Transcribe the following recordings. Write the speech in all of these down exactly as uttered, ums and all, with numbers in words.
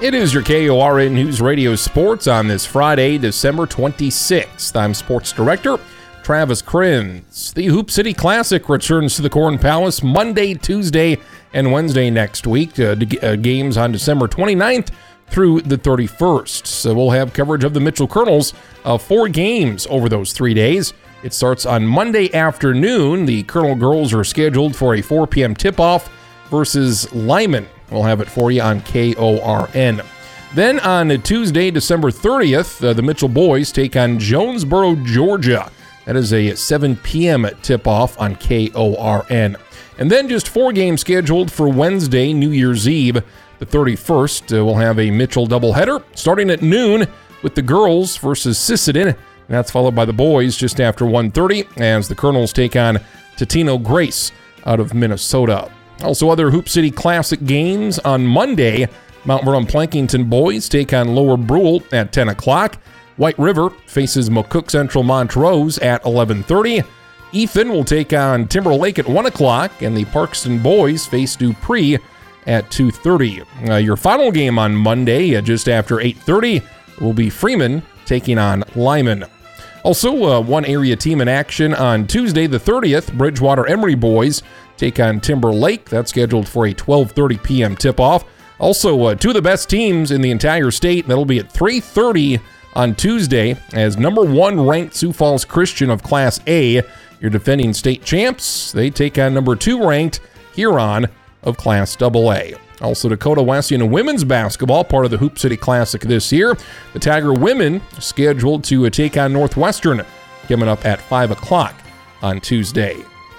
It is your K O R N News Radio Sports on this Friday, December twenty-sixth. I'm Sports Director Travis Krenz. The Hoop City Classic returns to the Corn Palace Monday, Tuesday, and Wednesday next week. Uh, uh, games on December twenty-ninth through the thirty-first. So we'll have coverage of the Mitchell Colonels of four games over those three days. It starts on Monday afternoon. The Colonel girls are scheduled for a four p.m. tip-off versus Lyman. We'll have it for you on K O R N. Then on Tuesday, December thirtieth, uh, the Mitchell boys take on Jonesboro, Georgia. That is a seven p.m. tip-off on K O R N. And then just four games scheduled for Wednesday, New Year's Eve, the thirty-first. Uh, we'll have a Mitchell doubleheader starting at noon with the girls versus Sisseton. And that's followed by the boys just after one thirty as the Colonels take on Totino Grace out of Minnesota. Also, other Hoop City Classic games on Monday. Mount Vernon Plankington boys take on Lower Brule at ten o'clock. White River faces McCook Central Montrose at eleven thirty. Ethan will take on Timberlake at one o'clock, and the Parkston boys face Dupree at two thirty. Uh, your final game on Monday, uh, just after eight thirty, will be Freeman taking on Lyman. Also, uh, one area team in action on Tuesday the thirtieth, Bridgewater Emory boys take on Timberlake. That's scheduled for a twelve thirty p.m. tip-off. Also, uh, two of the best teams in the entire state. That'll be at three thirty on Tuesday as number one ranked Sioux Falls Christian of Class A, your defending state champs. They take on number two ranked Huron of Class double A. Also, Dakota Wesleyan women's basketball, part of the Hoop City Classic this year. The Tiger women scheduled to uh, take on Northwestern coming up at five o'clock on Tuesday.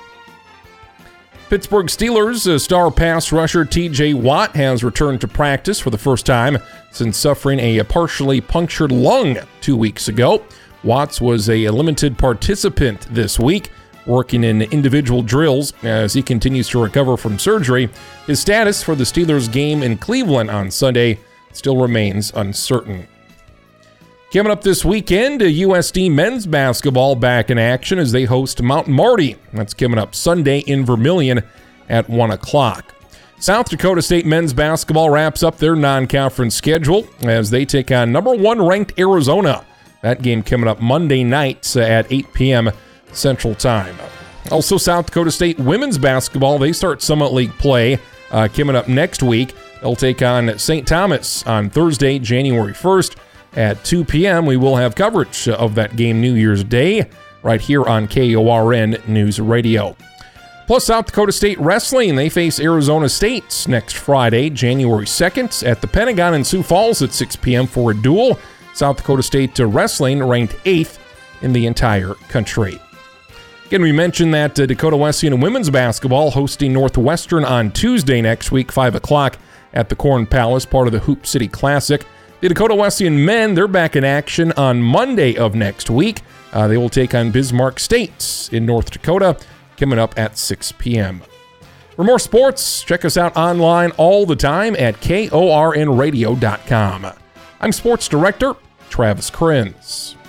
Pittsburgh Steelers uh, star pass rusher T J Watt has returned to practice for the first time since suffering a partially punctured lung two weeks ago. Watts was a limited participant this week, working in individual drills as he continues to recover from surgery. His status for the Steelers game in Cleveland on Sunday still remains uncertain. Coming up this weekend, U S D men's basketball back in action as they host Mount Marty. That's coming up Sunday in Vermilion at one o'clock. South Dakota State men's basketball wraps up their non-conference schedule as they take on number one ranked Arizona. That game coming up Monday night at eight p.m. Central Time. Also, South Dakota State women's basketball, they start Summit League play uh, coming up next week. They'll take on Saint Thomas on Thursday, January first. At two p.m., we will have coverage of that game New Year's Day right here on K O R N News Radio. Plus, South Dakota State Wrestling, they face Arizona State next Friday, January second, at the Pentagon in Sioux Falls at six p.m. for a duel. South Dakota State Wrestling ranked eighth in the entire country. Again, we mentioned that uh, Dakota Wesleyan women's basketball hosting Northwestern on Tuesday next week, five o'clock at the Corn Palace, part of the Hoop City Classic. The Dakota Wesleyan men, they're back in action on Monday of next week. Uh, they will take on Bismarck State in North Dakota, coming up at six p.m. For more sports, check us out online all the time at K O R N radio dot com. I'm Sports Director Travis Krenz.